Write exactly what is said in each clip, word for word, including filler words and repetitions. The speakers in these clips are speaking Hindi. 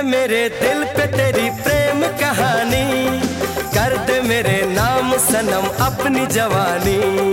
मेरे दिल पे तेरी प्रेम कहानी, कर दे मेरे नाम सनम अपनी जवानी।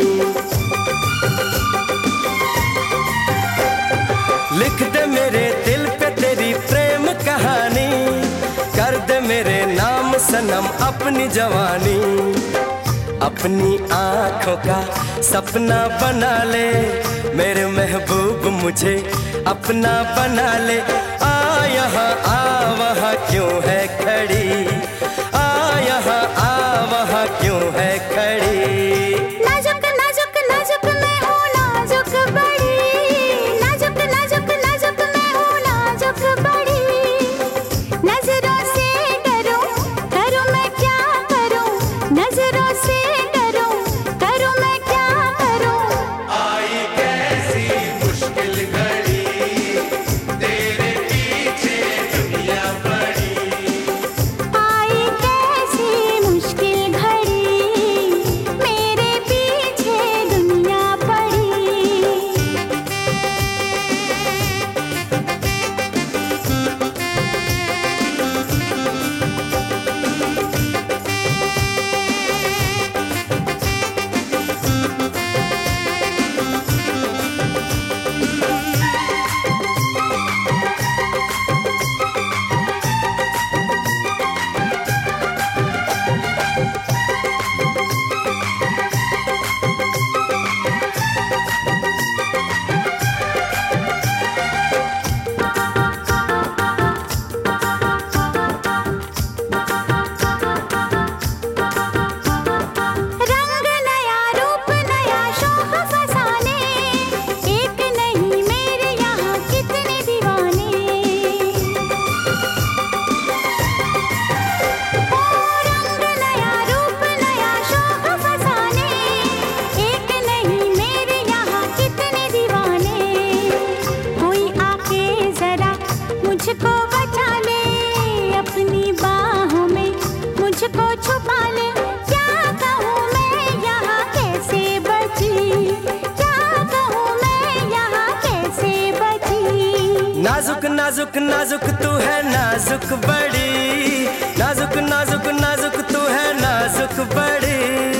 लिख दे मेरे दिल पे तेरी प्रेम कहानी, कर दे मेरे नाम सनम अपनी जवानी। अपनी आँखों का सपना बना ले मेरे महबूब, मुझे अपना बना ले। आ यहाँ आ वहाँ क्यों है खड़ी, आ यहाँ आ वहाँ क्यों है खड़ी। नाजुक नाजुक नाजुक मैं हूँ नाजुक बड़ी, नाजुक नाजुक नाजुक मैं हूँ नाजुक बड़ी। नजरों से डरूं करूं मैं क्या करूं, नजरों से डरूं करूं मैं क्या करूं। आई कैसी मुश्किल घड़ी, तेरे पीछे दुनिया पड़ी। आई कैसी मुश्किल घड़ी, मेरे पीछे दुनिया पड़ी। रंग नया रूप नया शौक फसाने, एक नहीं मेरे यहाँ कितने दीवाने। ओ रंग नया रूप नया शौक फसाने, एक नहीं मेरे यहाँ कितने दीवाने। कोई आके जरा मुझको बचा ले, अपनी बाहों में मुझको छुपा ले। क्या कहूँ मैं यहाँ कैसे बची, क्या कहूँ मैं यहाँ कैसे बची। नाजुक नाजुक नाजुक तू है नाजुक बड़ी, नाजुक नाजुक नाजुक तू है नाजुक बड़ी।